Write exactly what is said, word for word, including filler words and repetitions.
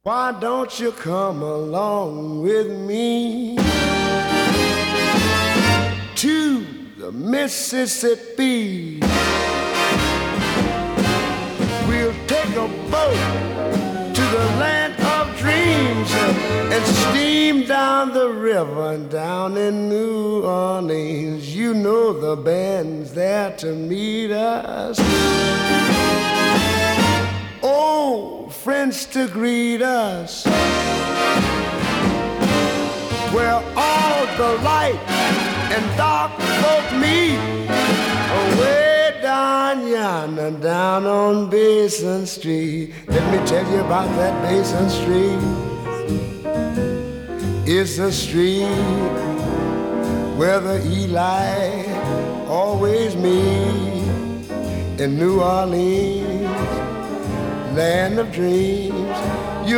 Why don't you come along with me to the Mississippi? We'll take a boat to the land of dreams and steam down the river and down in New Orleans. You know the band's there to meet us. Oh, friends to greet us. Where all the light and dark folk meet. Way down yonder, down on Basin Street. Let me tell you about that Basin Street. It's a street where the Eli always meet. In New Orleans, land of dreams,